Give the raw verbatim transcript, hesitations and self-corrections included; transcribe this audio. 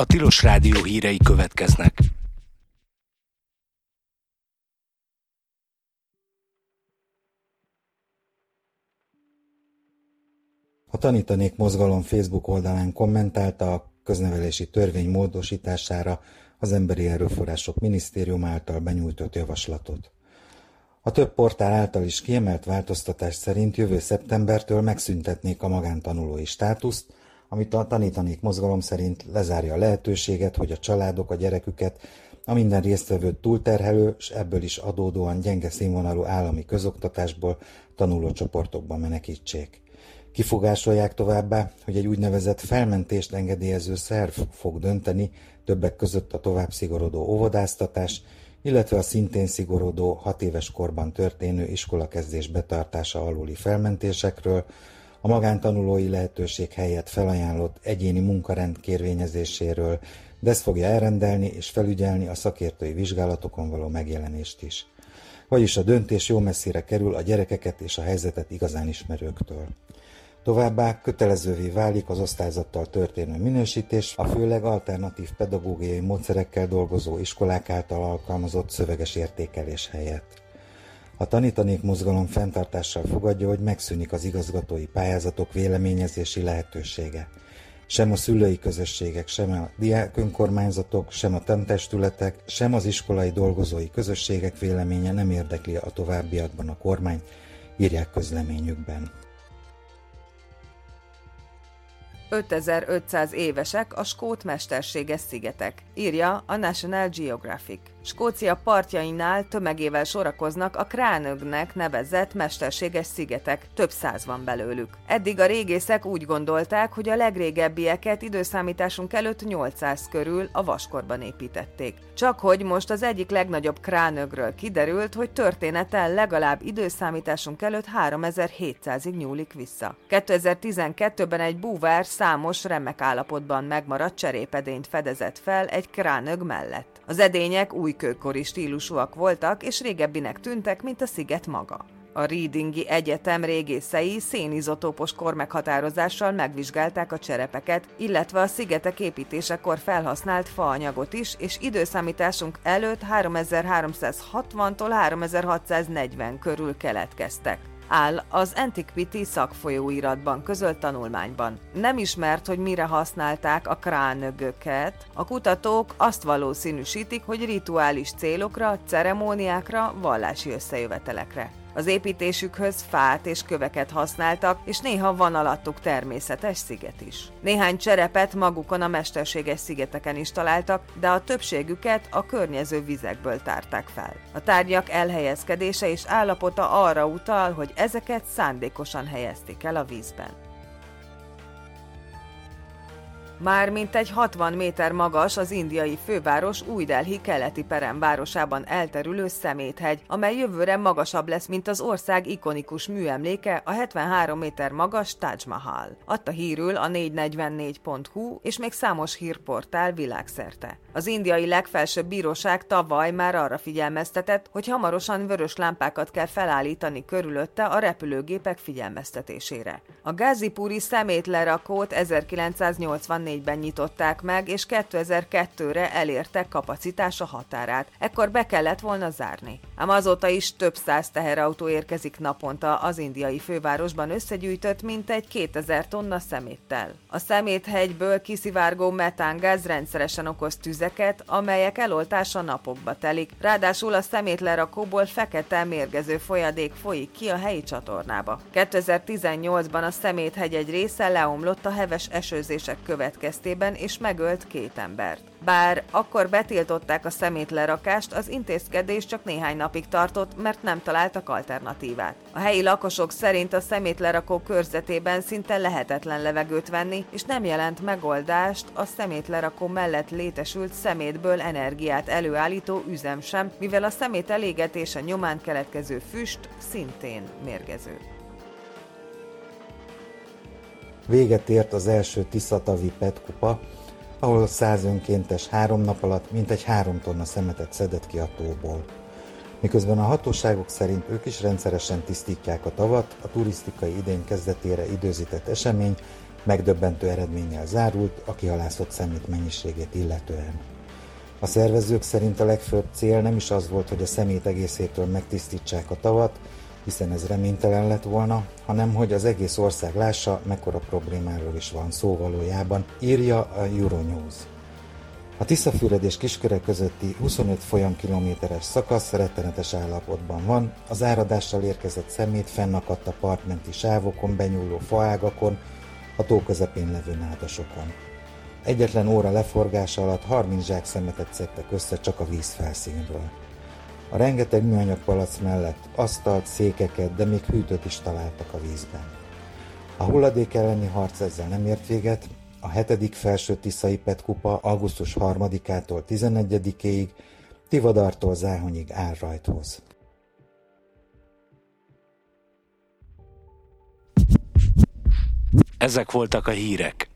A Tilos Rádió hírei következnek. A Tanítanék Mozgalom Facebook oldalán kommentálta a köznevelési törvény módosítására az Emberi Erőforrások Minisztérium által benyújtott javaslatot. A több portál által is kiemelt változtatás szerint jövő szeptembertől megszüntetnék a magántanulói státuszt, amit a Tanítanék Mozgalom szerint lezárja a lehetőséget, hogy a családok a gyereküket a minden résztvevőt túlterhelő, és ebből is adódóan gyenge színvonalú állami közoktatásból tanulócsoportokba menekítsék. Kifogásolják továbbá, hogy egy úgynevezett felmentést engedélyező szerv fog dönteni többek között a tovább szigorodó óvodáztatás, illetve a szintén szigorodó hat éves korban történő iskolakezdés betartása aluli felmentésekről, a magántanulói lehetőség helyett felajánlott egyéni munkarend kérvényezéséről, de ezt fogja elrendelni és felügyelni a szakértői vizsgálatokon való megjelenést is. Vagyis a döntés jó messzire kerül a gyerekeket és a helyzetet igazán ismerőktől. Továbbá kötelezővé válik az osztályzattal történő minősítés, a főleg alternatív pedagógiai módszerekkel dolgozó iskolák által alkalmazott szöveges értékelés helyett. A Tanítanék Mozgalom fenntartással fogadja, hogy megszűnik az igazgatói pályázatok véleményezési lehetősége. Sem a szülői közösségek, sem a diákönkormányzatok, sem a tantestületek, sem az iskolai dolgozói közösségek véleménye nem érdekli a továbbiakban a kormányt, írják közleményükben. ötezer-ötszáz évesek a skót mesterséges szigetek, írja a National Geographic. Skócia partjainál tömegével sorakoznak a Kránögnek nevezett mesterséges szigetek, több száz van belőlük. Eddig a régészek úgy gondolták, hogy a legrégebbieket időszámításunk előtt nyolcszáz körül a vaskorban építették. Csak hogy most az egyik legnagyobb Kránögről kiderült, hogy története legalább időszámításunk előtt háromezer-hétszázig nyúlik vissza. kétezer-tizenkettőben egy búvár számos remek állapotban megmaradt cserépedényt fedezett fel egy Kránög mellett. Az edények újkőkori stílusúak voltak, és régebbinek tűntek, mint a sziget maga. A Readingi Egyetem régészei szénizotópos kormeghatározással megvizsgálták a cserepeket, illetve a szigetek építésekor felhasznált faanyagot is, és időszámításunk előtt háromezer-háromszázhatvantól háromezer-hatszáznegyven körül keletkeztek, áll az Antiquity szakfolyóiratban közölt tanulmányban. Nem ismert, hogy mire használták a kránögöket. A kutatók azt valószínűsítik, hogy rituális célokra, ceremóniákra, vallási összejövetelekre. Az építésükhöz fát és köveket használtak, és néha van alattuk természetes sziget is. Néhány cserepet magukon a mesterséges szigeteken is találtak, de a többségüket a környező vizekből tárták fel. A tárgyak elhelyezkedése és állapota arra utal, hogy ezeket szándékosan helyezték el a vízben. Már mintegy hatvan méter magas az indiai főváros Új Delhi keleti peremvárosában elterülő Szeméthegy, amely jövőre magasabb lesz, mint az ország ikonikus műemléke, a hetvenhárom méter magas Taj Mahal. Adta hírül a négyszáznegyvennégy pont hu és még számos hírportál világszerte. Az indiai legfelsőbb bíróság tavaly már arra figyelmeztetett, hogy hamarosan vörös lámpákat kell felállítani körülötte a repülőgépek figyelmeztetésére. A gázipuri szemétlerakót ezerkilencszáznyolcvannégyben nyitották meg, és kétezer-kettőre elértek kapacitása határát. Ekkor be kellett volna zárni. Ám azóta is több száz teherautó érkezik naponta az indiai fővárosban összegyűjtött mintegy kétezer tonna szeméttel. A Szeméthegyből kiszivárgó metángáz rendszeresen okoz tüzeket, amelyek eloltása napokba telik. Ráadásul a szemétlerakóból fekete mérgező folyadék folyik ki a helyi csatornába. kétezer-tizennyolcban a Szeméthegy egy része leomlott a heves esőzések következtében, és megölt két embert. Bár akkor betiltották a szemétlerakást, az intézkedés csak néhány napig tartott, mert nem találtak alternatívát. A helyi lakosok szerint a szemétlerakó körzetében szinte lehetetlen levegőt venni, és nem jelent megoldást a szemétlerakó mellett létesült szemétből energiát előállító üzem sem, mivel a szemét elégetése nyomán keletkező füst szintén mérgező. Véget ért az első Tiszatavi Petkupa, ahol száz önkéntes három nap alatt mintegy három tonna szemetet szedett ki a tóból. Miközben a hatóságok szerint ők is rendszeresen tisztítják a tavat, a turisztikai idény kezdetére időzített esemény megdöbbentő eredménnyel zárult a kihalászott szemét mennyiségét illetően. A szervezők szerint a legfőbb cél nem is az volt, hogy a szemét egészétől megtisztítsák a tavat, hiszen ez reménytelen lett volna, hanem hogy az egész ország lássa, mekkora problémáról is van szó valójában, írja a Euronews. A Tiszafüred és Kisköreg közötti huszonöt folyamkilométeres szakasz rettenetes állapotban van, az áradással érkezett szemét fennakadt a partmenti sávokon benyúló faágakon, a tó közepén levő nádasokon. Egyetlen óra leforgása alatt harminc zsák szemetet szedtek össze csak a víz felszínről. A rengeteg műanyag palac mellett asztalt, székeket, de még hűtőt is találtak a vízben. A hulladék elleni harc ezzel nem ért véget, a hetedik felső tiszai petkupa augusztus harmadikától tizennegyedikéig, Tivadartól Záhonyig áll rajthoz. Ezek voltak a hírek.